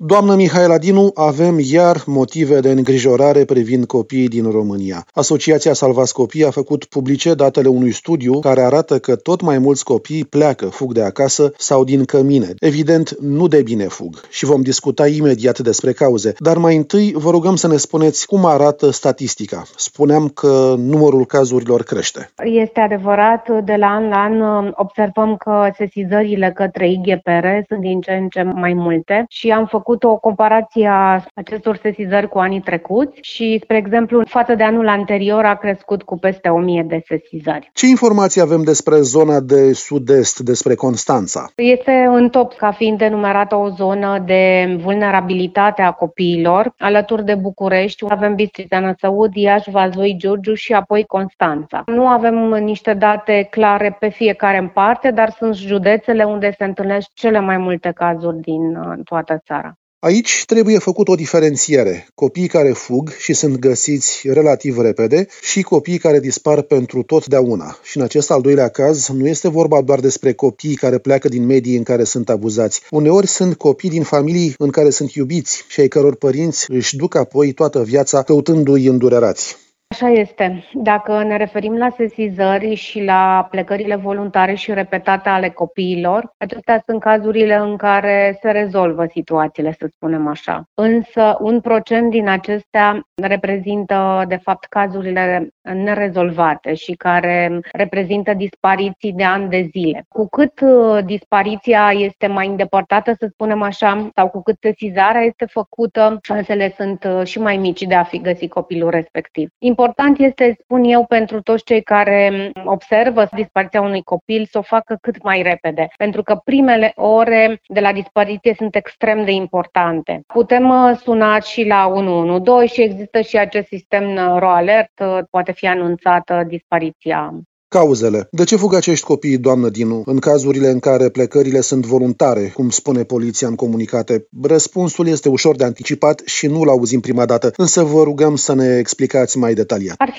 Doamnă Mihaela Dinu, avem iar motive de îngrijorare privind copiii din România. Asociația Salvați Copii a făcut publice datele unui studiu care arată că tot mai mulți copii pleacă, fug de acasă sau din cămine. Evident, nu de bine fug și vom discuta imediat despre cauze. Dar mai întâi vă rugăm să ne spuneți cum arată statistica. Spuneam că numărul cazurilor crește. Este adevărat, de la an la an observăm că sesizările către IGPR sunt din ce în ce mai multe și am făcut o comparație a acestor sesizări cu anii trecuți și, spre exemplu, față de anul anterior a crescut cu peste 1000 de sesizări. Ce informații avem despre zona de sud-est, despre Constanța? Este în top ca fiind denumerată o zonă de vulnerabilitate a copiilor. Alături de București avem Bistrița, Năsăud, Iași, Vaslui, Giurgiu și apoi Constanța. Nu avem niște date clare pe fiecare în parte, dar sunt județele unde se întâlnesc cele mai multe cazuri din toată țara. Aici trebuie făcut o diferențiere. Copiii care fug și sunt găsiți relativ repede și copiii care dispar pentru totdeauna. Și în acest al doilea caz nu este vorba doar despre copiii care pleacă din medii în care sunt abuzați. Uneori sunt copii din familii în care sunt iubiți și ai căror părinți își duc apoi toată viața căutându-i îndurerați. Așa este. Dacă ne referim la sesizări și la plecările voluntare și repetate ale copiilor, acestea sunt cazurile în care se rezolvă situațiile, să spunem așa. Însă, 1% din acestea reprezintă, de fapt, cazurile nerezolvate și care reprezintă dispariții de ani de zile. Cu cât dispariția este mai îndepărtată, să spunem așa, sau cu cât sesizarea este făcută, șansele sunt și mai mici de a fi găsit copilul respectiv. Important este, spun eu, pentru toți cei care observă dispariția unui copil să o facă cât mai repede, pentru că primele ore de la dispariție sunt extrem de importante. Putem suna și la 112 și există și acest sistem RoAlert, poate fi anunțată dispariția. Cauzele. De ce fug acești copii, doamnă Dinu, în cazurile în care plecările sunt voluntare, cum spune poliția în comunicate? Răspunsul este ușor de anticipat și nu-l auzim prima dată, însă vă rugăm să ne explicați mai detaliat. Ar fi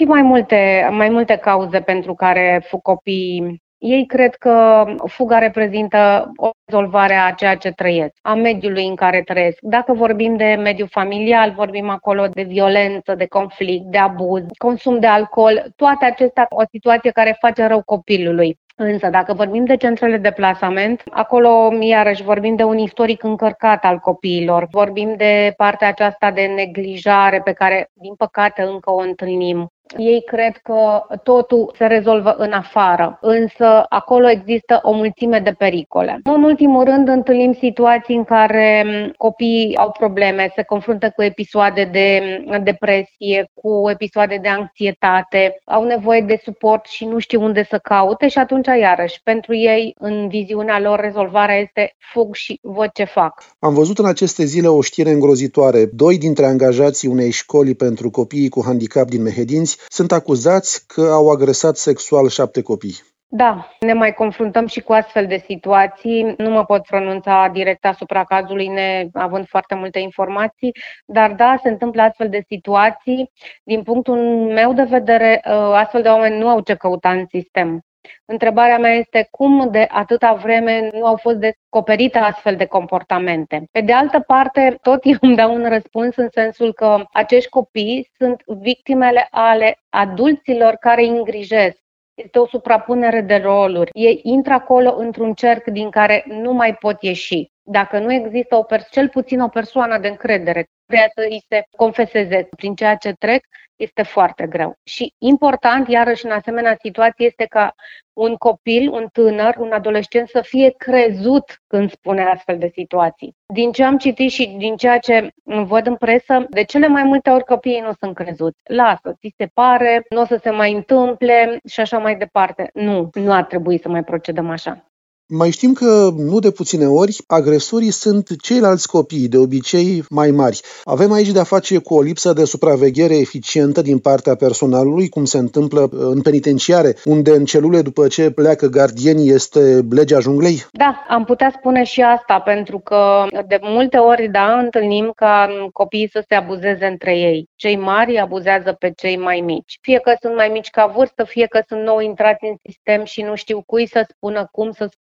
mai multe cauze pentru care fug copiii. Ei cred că fuga reprezintă o rezolvare a ceea ce trăiesc, a mediului în care trăiesc. Dacă vorbim de mediul familial, vorbim acolo de violență, de conflict, de abuz, consum de alcool, toate acestea o situație care face rău copilului. Însă, dacă vorbim de centrele de plasament, acolo, iarăși, vorbim de un istoric încărcat al copiilor. Vorbim de partea aceasta de neglijare pe care, din păcate, încă o întâlnim. Ei cred că totul se rezolvă în afară, însă acolo există o mulțime de pericole. În ultimul rând, întâlnim situații în care copiii au probleme, se confruntă cu episoade de depresie, cu episoade de anxietate, au nevoie de suport și nu știu unde să caute și atunci, iarăși, pentru ei, în viziunea lor, rezolvarea este fug și văd ce fac. Am văzut în aceste zile o știre îngrozitoare. 2 dintre angajații unei școli pentru copiii cu handicap din Mehedinți sunt acuzați că au agresat sexual 7 copii. Da, ne mai confruntăm și cu astfel de situații. Nu mă pot pronunța direct asupra cazului, neavând foarte multe informații, dar da, se întâmplă astfel de situații. Din punctul meu de vedere, astfel de oameni nu au ce căuta în sistem. Întrebarea mea este cum de atâta vreme nu au fost descoperite astfel de comportamente. Pe de altă parte, tot eu îmi dau un răspuns în sensul că acești copii sunt victimele ale adulților care îi îngrijesc. Este o suprapunere de roluri. Ei intră acolo într-un cerc din care nu mai pot ieși. Dacă nu există cel puțin o persoană de încredere vrea să îi se confeseze prin ceea ce trec, este foarte greu. Și important, iarăși, în asemenea situație, este ca un copil, un tânăr, un adolescent să fie crezut când spune astfel de situații. Din ce am citit și din ceea ce văd în presă, de cele mai multe ori copiii nu sunt crezuți. Lasă, ți se pare, nu o să se mai întâmple și așa mai departe. Nu ar trebui să mai procedăm așa. Mai știm că, nu de puține ori, agresorii sunt ceilalți copii, de obicei mai mari. Avem aici de-a face cu o lipsă de supraveghere eficientă din partea personalului, cum se întâmplă în penitenciare, unde în celule după ce pleacă gardienii este legea junglei? Da, am putea spune și asta, pentru că de multe ori, da, întâlnim ca copiii să se abuzeze între ei. Cei mari abuzează pe cei mai mici. Fie că sunt mai mici ca vârstă, fie că sunt nou intrați în sistem și nu știu cui să spună, cum să spună,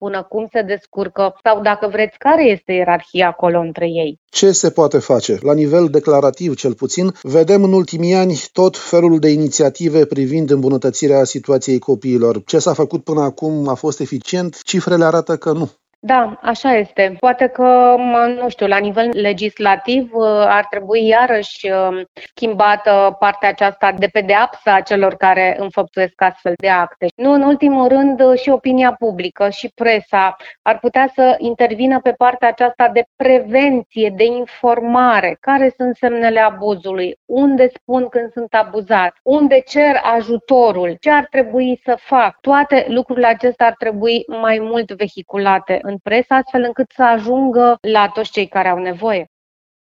spună cum se descurcă sau, dacă vreți, care este ierarhia acolo între ei. Ce se poate face? La nivel declarativ, cel puțin, vedem în ultimii ani tot felul de inițiative privind îmbunătățirea situației copiilor. Ce s-a făcut până acum a fost eficient? Cifrele arată că nu. Da, așa este. Poate că, nu știu, la nivel legislativ ar trebui iarăși schimbată partea aceasta de pedeapsă a celor care înfăptuiesc astfel de acte. Nu, în ultimul rând, și opinia publică și presa ar putea să intervină pe partea aceasta de prevenție, de informare. Care sunt semnele abuzului? Unde spun când sunt abuzat? Unde cer ajutorul? Ce ar trebui să fac? Toate lucrurile acestea ar trebui mai mult vehiculate în presă, astfel încât să ajungă la toți cei care au nevoie.